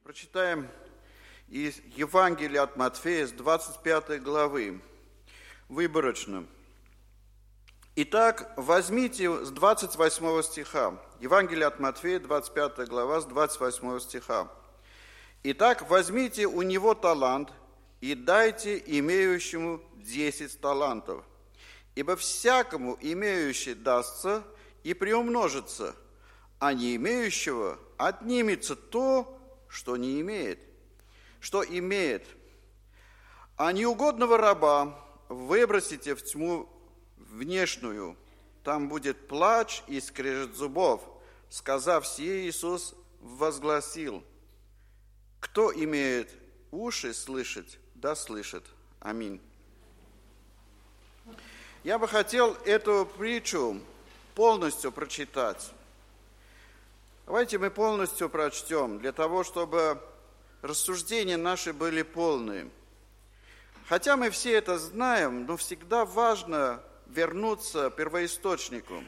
Прочитаем из Евангелия от Матфея с 25 главы, выборочно. Итак, возьмите с 28 стиха, Евангелие от Матфея, 25 глава, с 28 стиха. Итак, возьмите у него талант и дайте имеющему 10 талантов. Ибо всякому имеющий дастся и приумножится, а не имеющего отнимется то, что не имеет. Что имеет. А неугодного раба выбросите в тьму внешнюю, там будет плач и скрежет зубов. Сказав сие, Иисус возгласил: кто имеет уши слышать, да слышит. Аминь. Я бы хотел эту притчу полностью прочитать. Давайте мы полностью прочтем, для того, чтобы рассуждения наши были полные. Хотя мы все это знаем, но всегда важно вернуться к первоисточнику.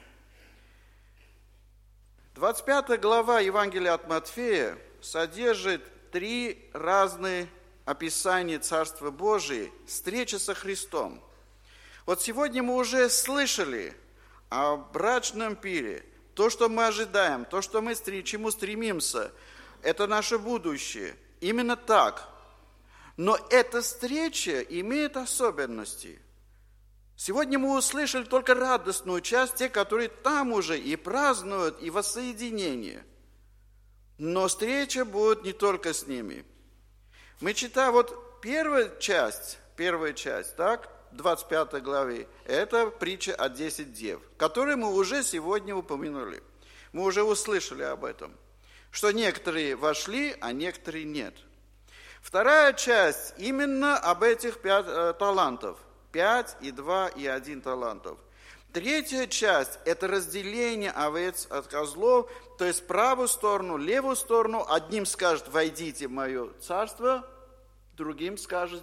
25 глава Евангелия от Матфея содержит 3 разные описания Царства Божия, встречи со Христом. Вот сегодня мы уже слышали о брачном пире. То, что мы ожидаем, то, что мы чему стремимся, это наше будущее. Именно так. Но эта встреча имеет особенности. Сегодня мы услышали только радостную часть, те, которые там уже и празднуют, и воссоединение. Но встреча будет не только с ними. Мы читаем, вот первая часть, так, 25 главе, это притча о 10 дев, которую мы уже сегодня упомянули. Мы уже услышали об этом, что некоторые вошли, а некоторые нет. Вторая часть именно об этих 5 талантов. 5 и 2 и 1 талантов. Третья часть – это разделение овец от козлов, то есть правую сторону, левую сторону. Одним скажет: войдите в мое царство, другим скажет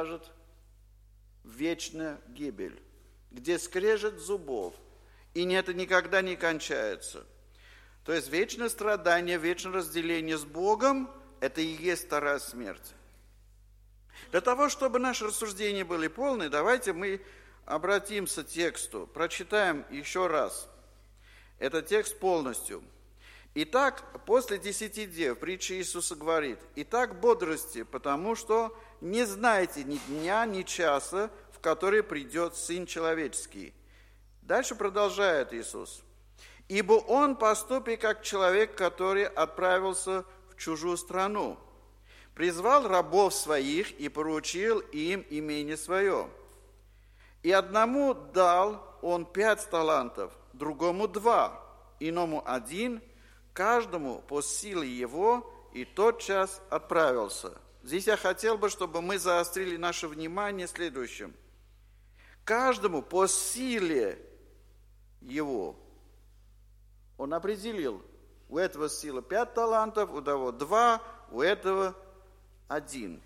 вечная гибель, где скрежет зубов, и это никогда не кончается. То есть вечное страдание, вечное разделение с Богом – это и есть вторая смерть. Для того, чтобы наши рассуждения были полны, давайте мы обратимся к тексту, прочитаем еще раз этот текст полностью. Итак, после 10 дев притча Иисуса говорит: «Итак, бодрости, потому что не знаете ни дня, ни часа, в который придет Сын Человеческий». Дальше продолжает Иисус. «Ибо Он поступит, как человек, который отправился в чужую страну, призвал рабов своих и поручил им имение свое. И одному дал Он 5 талантов, другому 2, иному 1, каждому по силе его, и тотчас отправился». Здесь я хотел бы, чтобы мы заострили наше внимание следующим. Каждому по силе его. Он определил: у этого сила 5 талантов, у того 2, у этого 1.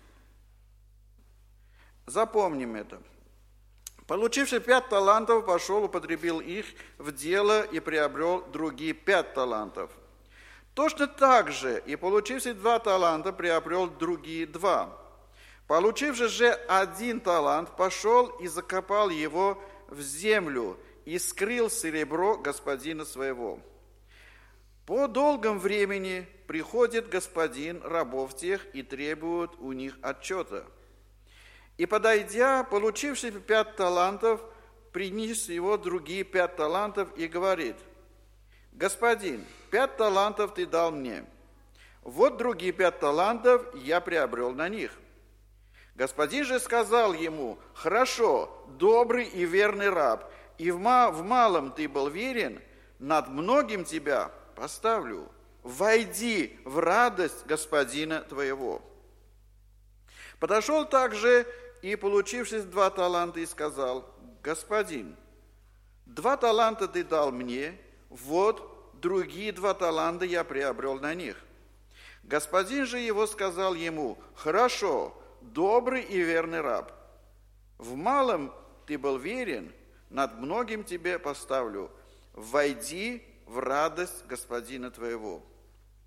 Запомним это. Получивший 5 талантов, пошел, употребил их в дело и приобрел другие 5 талантов. Точно так же и получивший 2 таланта приобрел другие 2. Получивший же 1 талант, пошел и закопал его в землю и скрыл серебро господина своего. По долгом времени приходит господин рабов тех и требует у них отчета. И, подойдя, получивший 5 талантов, принес его другие 5 талантов и говорит: господин, 5 талантов ты дал мне, вот другие 5 талантов я приобрел на них. Господин же сказал ему: хорошо, добрый и верный раб, и в малом ты был верен, над многим тебя поставлю. Войди в радость господина твоего. Подошел также и, получившись 2 таланта, и сказал: господин, 2 таланта ты дал мне, вот другие 2 таланта я приобрел на них. Господин же его сказал ему: хорошо, добрый и верный раб, в малом ты был верен, над многим тебе поставлю. Войди в радость господина твоего.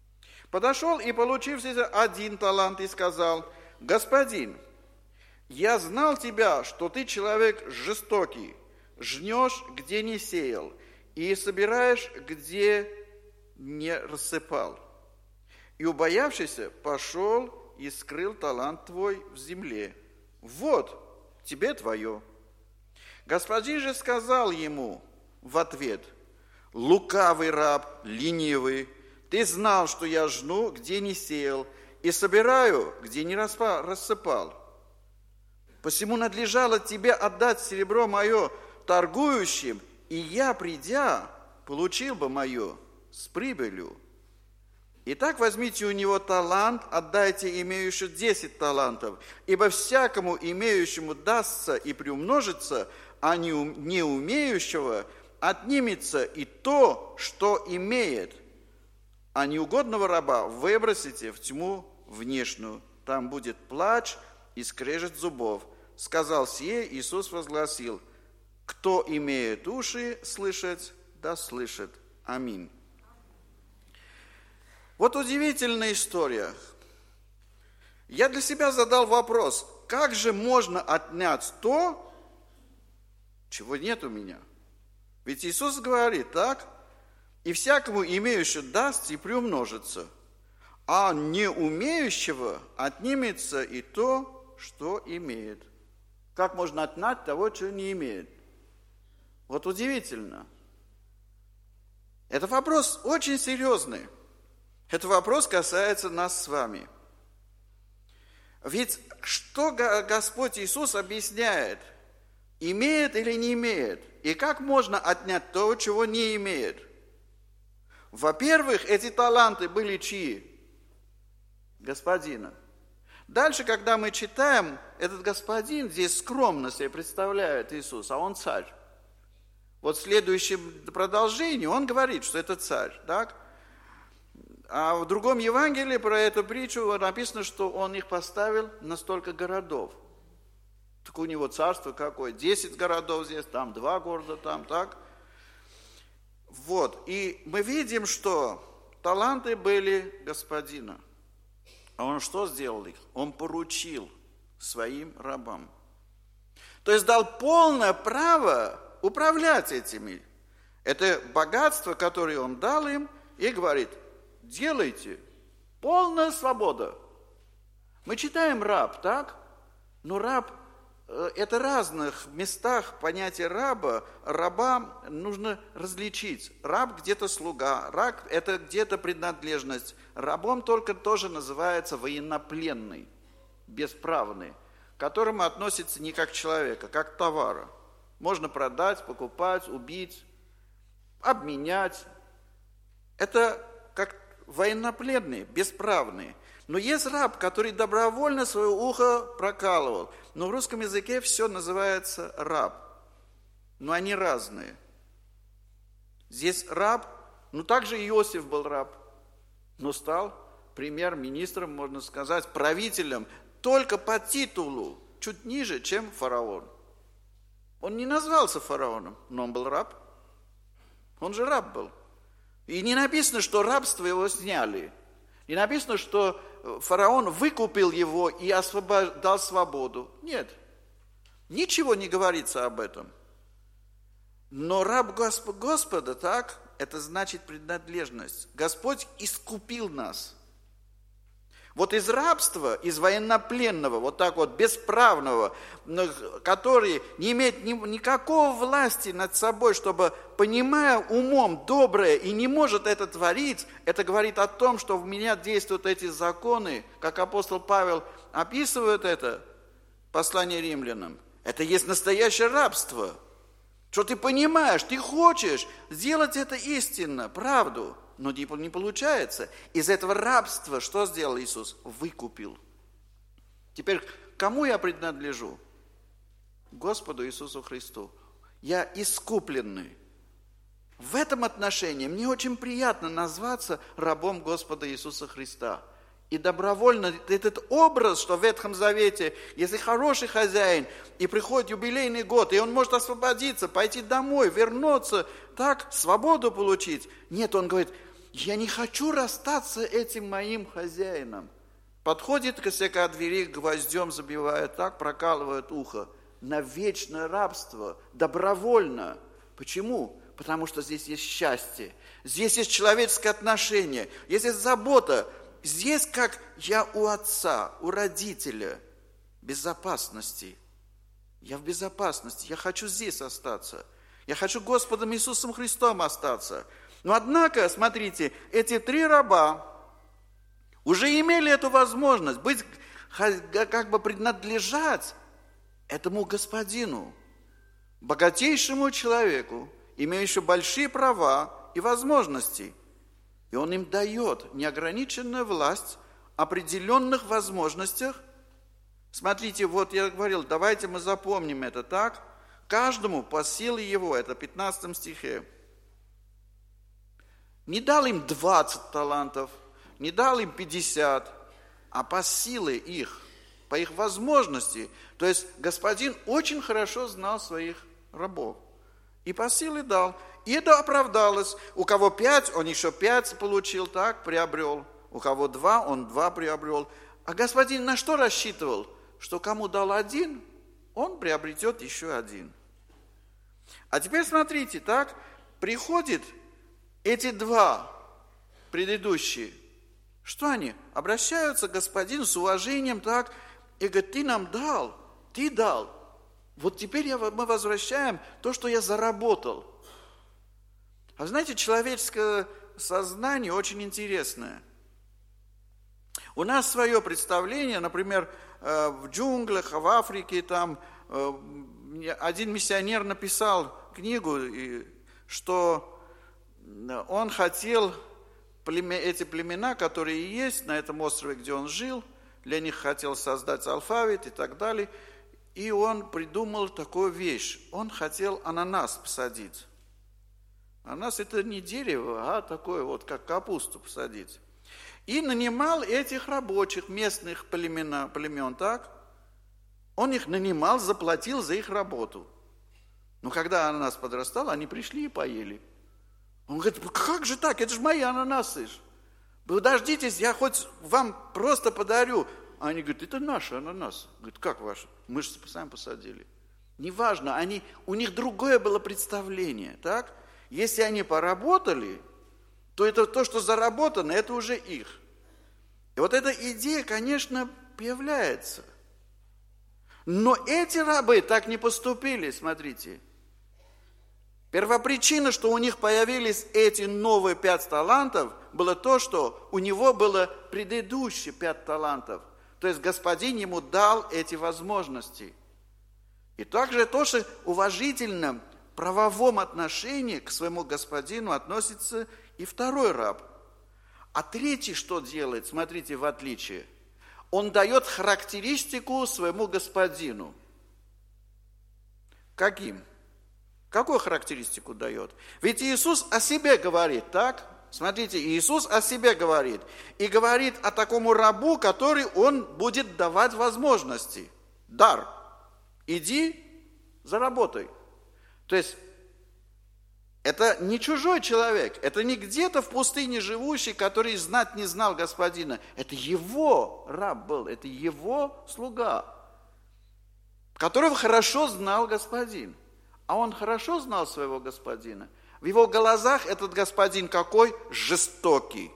Подошел и, получив 1 талант, и сказал: господин, я знал тебя, что ты человек жестокий, жнешь, где не сеял, и собираешь, где не рассыпал. И, убоявшийся, пошел и скрыл талант твой в земле. Вот, тебе твое. Господин же сказал ему в ответ: лукавый раб, ленивый, ты знал, что я жну, где не сеял, и собираю, где не рассыпал. Посему надлежало тебе отдать серебро мое торгующим, и я, придя, получил бы мое с прибылью. Итак, возьмите у него талант, отдайте имеющему 10 талантов, ибо всякому имеющему дастся и приумножится, а не умеющего отнимется и то, что имеет. А неугодного раба выбросите в тьму внешнюю, там будет плач и скрежет зубов. Сказал сие, Иисус возгласил: кто имеет уши слышать, да слышит. Аминь. Вот удивительная история. Я для себя задал вопрос: как же можно отнять то, чего нет у меня? Ведь Иисус говорит так: и всякому имеющему даст и приумножится, а не умеющего отнимется и то, что имеет. Как можно отнять того, чего не имеет? Вот удивительно. Это вопрос очень серьезный. Этот вопрос касается нас с вами. Ведь что Господь Иисус объясняет? Имеет или не имеет? И как можно отнять то, чего не имеет? Во-первых, эти таланты были чьи? Господина. Дальше, когда мы читаем, этот господин здесь скромно себе представляет Иисус, а он царь. Вот в следующем продолжении он говорит, что это царь, так? А в другом Евангелии про эту притчу написано, что он их поставил на столько городов. Так у него царство какое? 10 городов здесь, там 2 города, там так. Вот, и мы видим, что таланты были господина. А он что сделал их? Он поручил своим рабам. То есть дал полное право управлять этими. Это богатство, которое он дал им, и говорит: делайте, полная свобода. Мы читаем раб, так? Но раб, это в разных местах понятие раба нужно различить. Раб где-то слуга, раб это где-то принадлежность. Рабом только тоже называется военнопленный, бесправный, к которому относится не как человека, как товара. Можно продать, покупать, убить, обменять. Это как военнопленные, бесправные. Но есть раб, который добровольно свое ухо прокалывал. Но в русском языке все называется раб. Но они разные. Здесь раб, также Иосиф был раб, но стал премьер-министром, можно сказать, правителем только по титулу, чуть ниже, чем фараон. Он не назвался фараоном, но он был раб. Он же раб был. И не написано, что рабство его сняли. Не написано, что фараон выкупил его и дал свободу. Нет, ничего не говорится об этом. Но раб Господа, так, это значит принадлежность. Господь искупил нас. Вот из рабства, из военнопленного, вот так вот бесправного, который не имеет никакого власти над собой, чтобы, понимая умом доброе и не может это творить, это говорит о том, что в меня действуют эти законы, как апостол Павел описывает это, послание римлянам. Это есть настоящее рабство. Что ты понимаешь, ты хочешь сделать это истинно, правду, но не получается. Из этого рабства что сделал Иисус? Выкупил. Теперь кому я принадлежу? Господу Иисусу Христу. Я искупленный. В этом отношении мне очень приятно назваться рабом Господа Иисуса Христа. И добровольно этот образ, что в Ветхом Завете, если хороший хозяин, и приходит юбилейный год, и он может освободиться, пойти домой, вернуться, так, свободу получить. Нет, он говорит: Я не хочу расстаться с этим моим хозяином. Подходит к косяка двери, гвоздем забивает, так прокалывает ухо. На вечное рабство, добровольно. Почему? Потому что здесь есть счастье, здесь есть человеческое отношение, здесь есть забота. Здесь, как я у отца, у родителя, безопасности. Я в безопасности, я хочу здесь остаться. Я хочу Господом Иисусом Христом остаться. Но однако, смотрите, эти 3 раба уже имели эту возможность быть, как бы принадлежать этому господину, богатейшему человеку, имеющему большие права и возможности. И он им дает неограниченную власть, определенных возможностях. Смотрите, вот я говорил, давайте мы запомним это так. Каждому по силе его, это в 15 стихе. Не дал им 20 талантов, не дал им 50, а по силе их, по их возможности. То есть господин очень хорошо знал своих рабов. И по силе дал. И это оправдалось. У кого 5, он еще 5 получил, так, приобрел. У кого 2, он 2 приобрел. А господин на что рассчитывал? Что кому дал 1, он приобретет еще 1. А теперь смотрите, так, приходят эти 2 предыдущие. Что они? Обращаются к господину с уважением, так, и говорят, ты нам дал, ты дал. Вот теперь мы возвращаем то, что я заработал. А знаете, человеческое сознание очень интересное. У нас свое представление, например, в джунглях, в Африке, там один миссионер написал книгу, что он хотел эти племена, которые есть на этом острове, где он жил, для них хотел создать алфавит и так далее. И он придумал такую вещь. Он хотел ананас посадить. Ананас – это не дерево, а такое вот, как капусту посадить. И нанимал этих рабочих, местных племен, так? Он их нанимал, заплатил за их работу. Но когда ананас подрастал, они пришли и поели. Он говорит, как же так, это же мои ананасы. Вы дождитесь, я хоть вам просто подарю. Они говорят, это наши ананасы. Говорит, как ваши? Мы же сами посадили. Неважно, у них другое было представление, так? Если они поработали, то это то, что заработано, это уже их. И вот эта идея, конечно, появляется. Но эти рабы так не поступили, смотрите. Первопричина, что у них появились эти новые 5 талантов, было то, что у него было предыдущие 5 талантов. То есть господин ему дал эти возможности. И также тоже уважительно в правовом отношении к своему господину относится и 2 раб. А 3 что делает? Смотрите, в отличие. Он дает характеристику своему господину. Каким? Какую характеристику дает? Ведь Иисус о себе говорит, так? Смотрите, Иисус о себе говорит. И говорит о такому рабу, который он будет давать возможности. Дар. Иди, заработай. То есть, это не чужой человек. Это не где-то в пустыне живущий, который знать не знал господина. Это его раб был, это его слуга, которого хорошо знал господин. А он хорошо знал своего господина. В его глазах этот господин какой? Жестокий.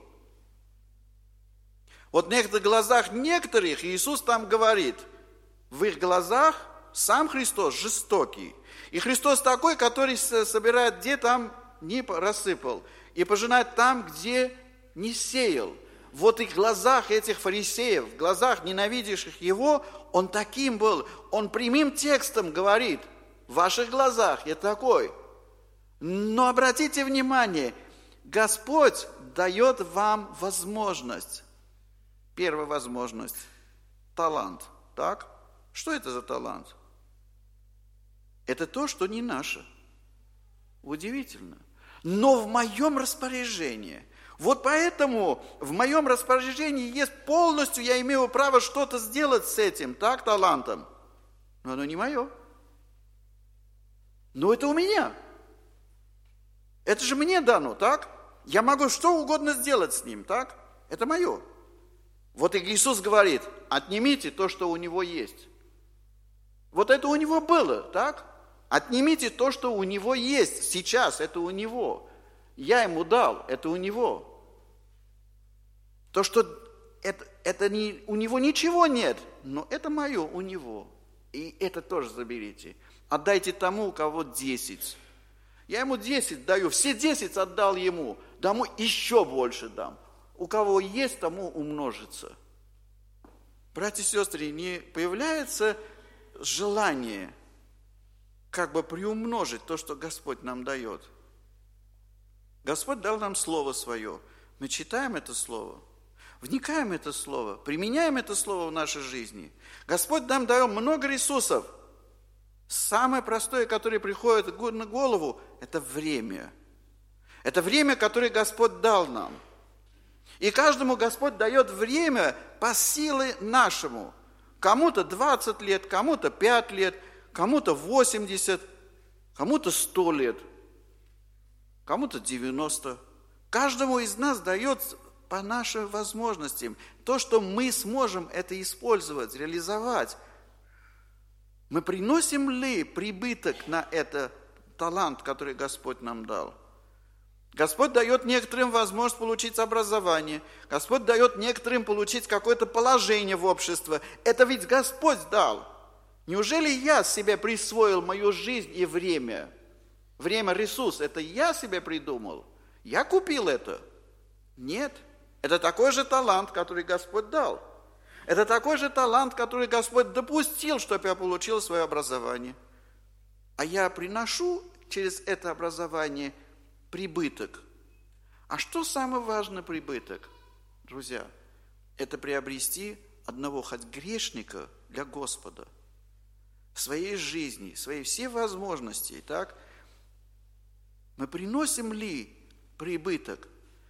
Вот в глазах некоторых Иисус там говорит, в их глазах сам Христос жестокий. И Христос такой, который собирает, где там не рассыпал, и пожинает там, где не сеял. Вот и в глазах этих фарисеев, в глазах ненавидящих его, он таким был. Он прямым текстом говорит, в ваших глазах я такой. Но обратите внимание, Господь дает вам возможность. Первая возможность – талант. Так? Что это за талант? Это то, что не наше. Удивительно. Но в моем распоряжении. Вот поэтому в моем распоряжении есть полностью, я имею право что-то сделать с этим, так, талантом. Но оно не мое. Но это у меня. Это же мне дано, так? Я могу что угодно сделать с ним, так? Это мое. Вот и Иисус говорит, отнимите то, что у него есть. Вот это у него было, так? Отнимите то, что у него есть сейчас, это у него. Я ему дал, это у него. То, что это не, у него ничего нет, но это мое у него. И это тоже заберите. Отдайте тому, у кого 10. Я ему 10 даю, все 10 отдал ему, тому еще больше дам. У кого есть, тому умножится. Братья и сестры, не появляется желание как бы приумножить то, что Господь нам дает. Господь дал нам Слово Свое. Мы читаем это Слово, вникаем в это Слово, применяем это Слово в нашей жизни. Господь нам дал много ресурсов. Самое простое, которое приходит на голову, это время. Это время, которое Господь дал нам. И каждому Господь дает время по силе нашему. Кому-то 20 лет, кому-то 5 лет, кому-то 80, кому-то 100 лет, кому-то 90. Каждому из нас дает по нашим возможностям то, что мы сможем это использовать, реализовать. Мы приносим ли прибыток на это талант, который Господь нам дал? Господь дает некоторым возможность получить образование. Господь дает некоторым получить какое-то положение в обществе. Это ведь Господь дал. Неужели я себе присвоил мою жизнь и время? Время – ресурс. Это я себе придумал? Я купил это? Нет. Это такой же талант, который Господь дал. Это такой же талант, который Господь допустил, чтобы я получил свое образование. А я приношу через это образование прибыток. А что самое важное прибыток, друзья? Это приобрести одного хоть грешника для Господа. В своей жизни, свои все возможности, так? Мы приносим ли прибыток?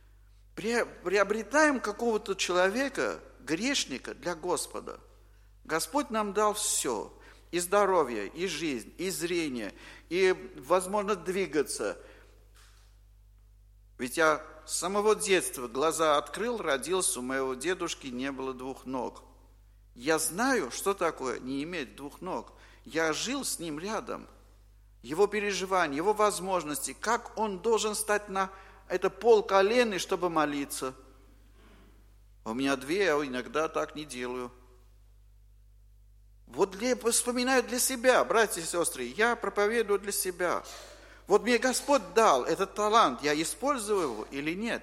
Приобретаем какого-то человека, грешника для Господа. Господь нам дал все. И здоровье, и жизнь, и зрение, и возможность двигаться. Ведь я с самого детства глаза открыл, родился, у моего дедушки не было 2 ног. Я знаю, что такое не иметь 2 ног. Я жил с ним рядом. Его переживания, его возможности, как он должен стать на это полколенный, чтобы молиться. У меня 2, а иногда так не делаю. Вот вспоминаю для себя, братья и сестры, я проповедую для себя. Вот мне Господь дал этот талант, я использую его или нет?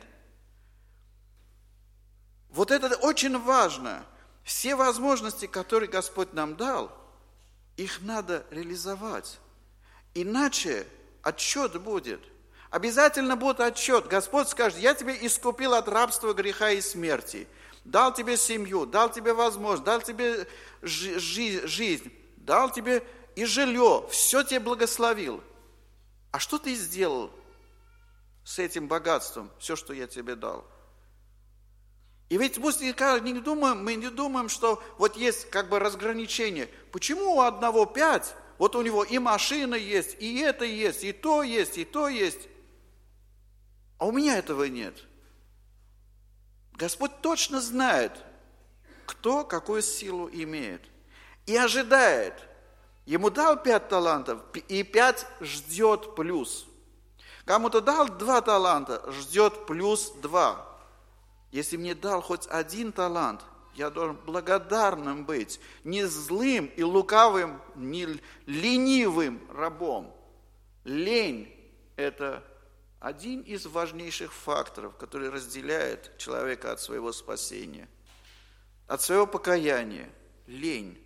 Вот это очень важно. Все возможности, которые Господь нам дал, их надо реализовать. Иначе отчет будет. Обязательно будет отчет. Господь скажет, я тебя искупил от рабства, греха и смерти. Дал тебе семью, дал тебе возможность, дал тебе жизнь, дал тебе и жилье. Все тебе благословил. А что ты сделал с этим богатством, все, что я тебе дал? И ведь мы не думаем, что вот есть как бы разграничение. Почему у одного 5, вот у него и машина есть, и это есть, и то есть, и то есть. А у меня этого нет. Господь точно знает, кто какую силу имеет. И ожидает. Ему дал 5 талантов, и 5 ждет плюс. Кому-то дал 2 таланта, ждет плюс 2. Если мне дал хоть 1 талант, я должен благодарным быть, не злым и лукавым, не ленивым рабом. Лень – это один из важнейших факторов, который разделяет человека от своего спасения, от своего покаяния. Лень.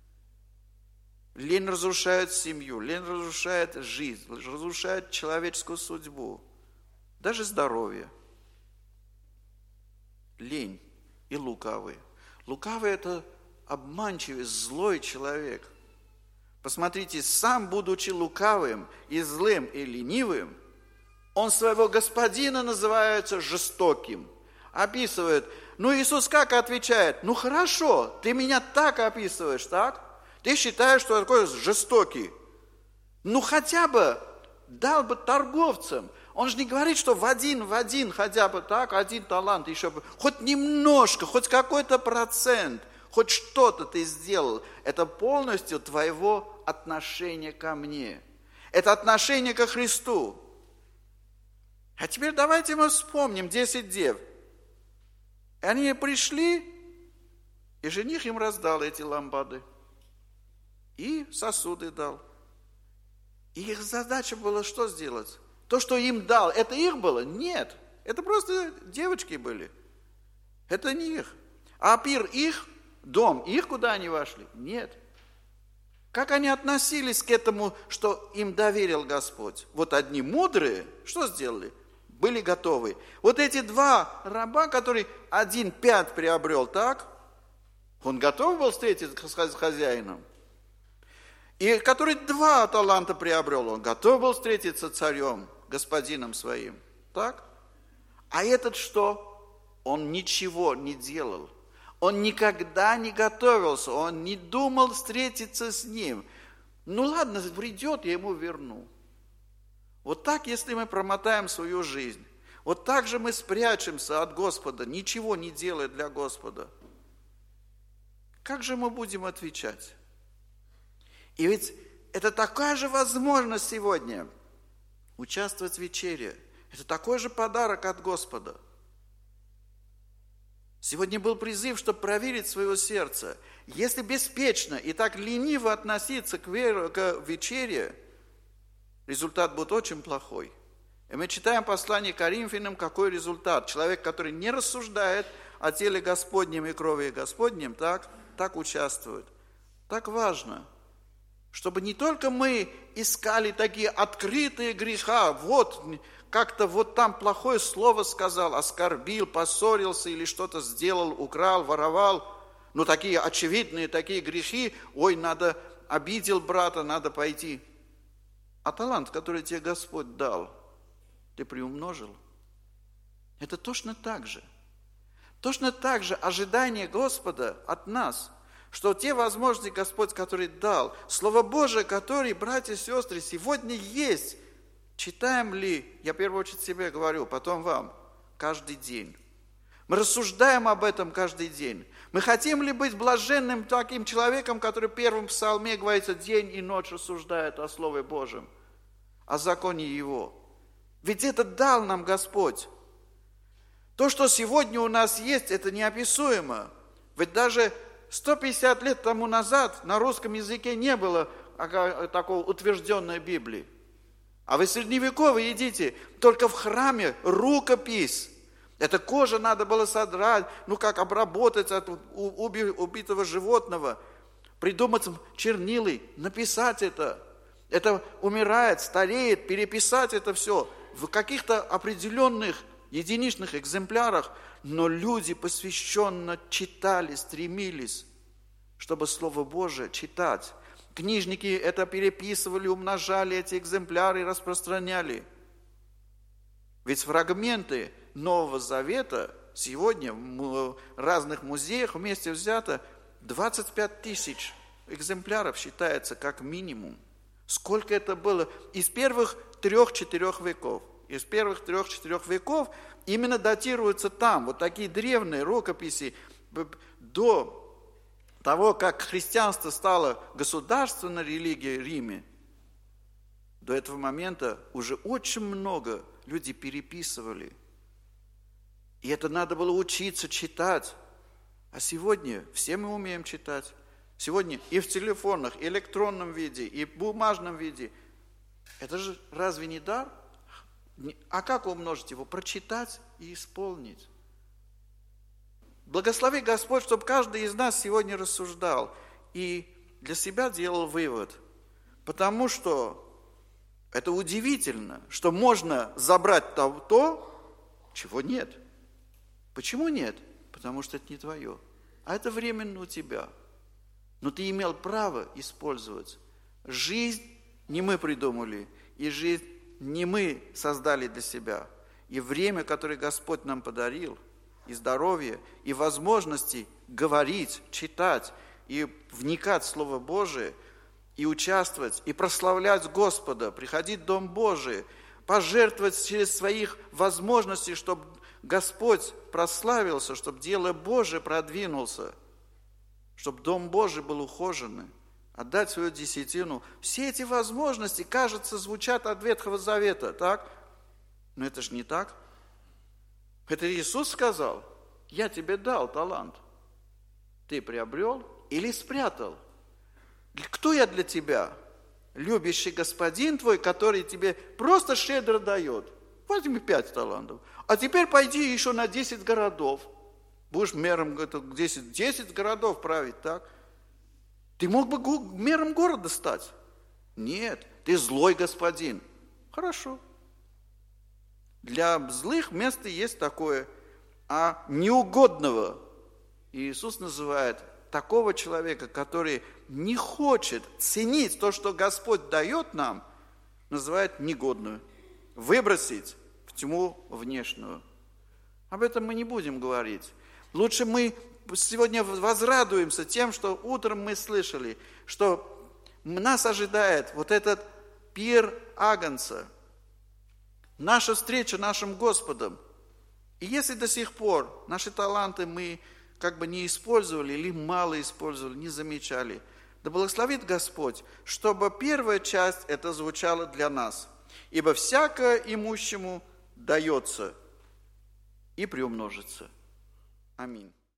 Лень разрушает семью, лень разрушает жизнь, разрушает человеческую судьбу, даже здоровье. Лень и лукавый. Лукавый – это обманчивый, злой человек. Посмотрите, сам будучи лукавым и злым и ленивым, он своего господина называется жестоким. Описывает. Ну, Иисус как отвечает? Ну, хорошо, ты меня так описываешь, так? Ты считаешь, что такой жестокий. Ну, хотя бы дал бы торговцам. Он же не говорит, что в один, хотя бы так, один талант, еще бы, хоть немножко, хоть какой-то процент, хоть что-то ты сделал. Это полностью твоего отношения ко мне. Это отношение ко Христу. А теперь давайте мы вспомним 10 дев. Они пришли, и жених им раздал эти лампады. И сосуды дал. И их задача была что сделать? То, что им дал, это их было? Нет. Это просто девочки были. Это не их. А пир их, дом их, куда они вошли? Нет. Как они относились к этому, что им доверил Господь? Вот одни мудрые, что сделали? Были готовы. Вот эти два раба, которые 1 5 приобрел, так? Он готов был встретиться с хозяином. И который 2 таланта приобрел, он готов был встретиться с царем, господином своим. Так? А этот что? Он ничего не делал. Он никогда не готовился, он не думал встретиться с ним. Ну ладно, придет, я ему верну. Вот так, если мы промотаем свою жизнь, вот так же мы спрячемся от Господа, ничего не делая для Господа. Как же мы будем отвечать? И ведь это такая же возможность сегодня участвовать в вечере. Это такой же подарок от Господа. Сегодня был призыв, чтобы проверить свое сердце. Если беспечно и так лениво относиться к вечере, результат будет очень плохой. И мы читаем послание Коринфянам, какой результат. Человек, который не рассуждает о теле Господнем и крови Господнем, так участвует. Так важно, чтобы не только мы искали такие открытые греха, вот как-то вот там плохое слово сказал, оскорбил, поссорился или что-то сделал, украл, воровал. Но такие очевидные, такие грехи, надо, обидел брата, надо пойти. А талант, который тебе Господь дал, ты приумножил. Это точно так же. Точно так же ожидание Господа от нас, что те возможности, Господь, который дал, Слово Божие, которое, братья и сестры, сегодня есть, читаем ли, я в первую очередь себе говорю, потом вам, каждый день. Мы рассуждаем об этом каждый день. Мы хотим ли быть блаженным таким человеком, который в первом псалме говорится, день и ночь рассуждает о Слове Божьем, о законе Его. Ведь это дал нам Господь. То, что сегодня у нас есть, это неописуемо. Ведь даже 150 лет тому назад на русском языке не было такой утвержденной Библии. А вы средневековые идите, только в храме рукопись. Это кожа надо было содрать, как обработать от убитого животного, придумать чернилы, написать это. Это умирает, стареет, переписать это все в каких-то определенных единичных экземплярах, но люди посвященно читали, стремились, чтобы Слово Божие читать. Книжники это переписывали, умножали эти экземпляры и распространяли. Ведь фрагменты Нового Завета сегодня в разных музеях вместе взято 25 тысяч экземпляров считается как минимум. Сколько это было из первых 3-4 веков. Из первых 3-4 веков именно датируются там. Вот такие древние рукописи до того, как христианство стало государственной религией в Риме. До этого момента уже очень много людей переписывали. И это надо было учиться читать. А сегодня все мы умеем читать. Сегодня и в телефонах, и в электронном виде, и в бумажном виде. Это же разве не дар? А как умножить его? Прочитать и исполнить. Благослови Господь, чтобы каждый из нас сегодня рассуждал и для себя делал вывод. Потому что это удивительно, что можно забрать то, чего нет. Почему нет? Потому что это не твое. А это временно у тебя. Но ты имел право использовать. Жизнь не мы придумали, и жизнь не мы создали для себя. И время, которое Господь нам подарил, и здоровье, и возможности говорить, читать, и вникать в Слово Божие, и участвовать, и прославлять Господа, приходить в Дом Божий, пожертвовать через своих возможностей, чтобы Господь прославился, чтобы дело Божие продвинулся, чтобы Дом Божий был ухоженный, отдать свою десятину. Все эти возможности, кажется, звучат от Ветхого Завета, так? Но это же не так. Это Иисус сказал: я тебе дал талант. Ты приобрел или спрятал? Кто я для тебя? Любящий господин твой, который тебе просто щедро дает. Возьми 5 талантов. А теперь пойди еще на 10 городов. Будешь мэром 10 городов править, так? Ты мог бы мэром города стать? Нет, ты злой господин. Хорошо. Для злых место есть такое, а неугодного Иисус называет такого человека, который не хочет ценить то, что Господь дает нам, называет негодную. Выбросить в тьму внешнюю. Об этом мы не будем говорить. Лучше мы сегодня возрадуемся тем, что утром мы слышали, что нас ожидает вот этот пир Агнца, наша встреча нашим Господом. И если до сих пор наши таланты мы как бы не использовали или мало использовали, не замечали, да благословит Господь, чтобы первая часть это звучала для нас. Ибо всякое имущему дается и приумножится. Аминь.